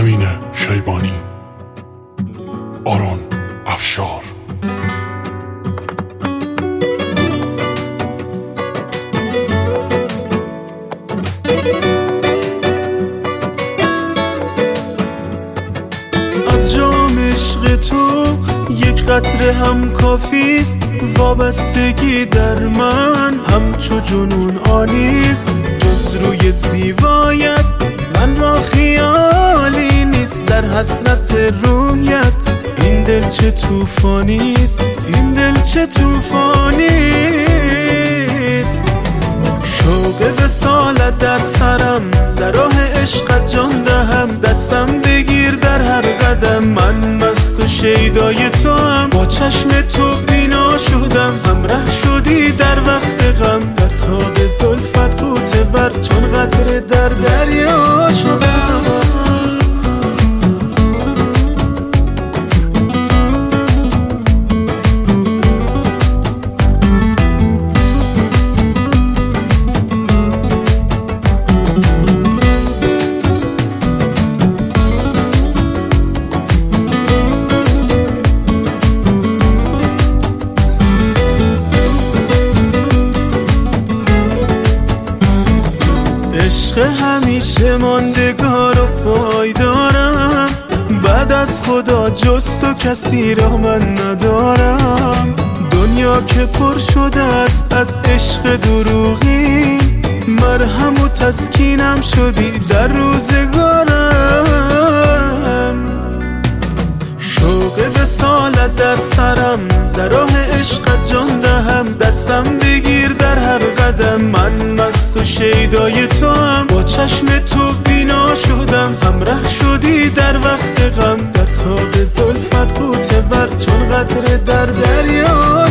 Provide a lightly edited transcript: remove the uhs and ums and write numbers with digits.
امین شیبانی، آرون افشار. از جام عشق تو یک قطره هم کافیست، وابستگی در من همچو جنون آنیست. جز روی زیبایت من را خیالی نیست، در حسرت رویت این دل چه توفانیست، این دل چه توفانیست. شوق وصالت در سرم، در راه عشقت جان دهم. دستم بگیر در هر قدم، من مست و شیدای تو هم. با چشم تو بینا شدم، همراه شدی در وقت غم. در تاب زلفت غوطه ور، چون قطره در دریا شدم. عشق همیشه ماندگار و پایدارم، بعد از خدا جز تو کسی را من ندارم. دنیا که پر شده است از عشق دروغی، مرهم و تسکینم شدی در روزگارم. شوق وصالت در سرم، در راه عشقت جان دهم. دستم بگیر در هر قدم، من مست و شیدای تو هم. با چشم تو بینا شدم، همراه شدی در وقت غم. در تاب زلفت غوطه ور، چون قطره در دریا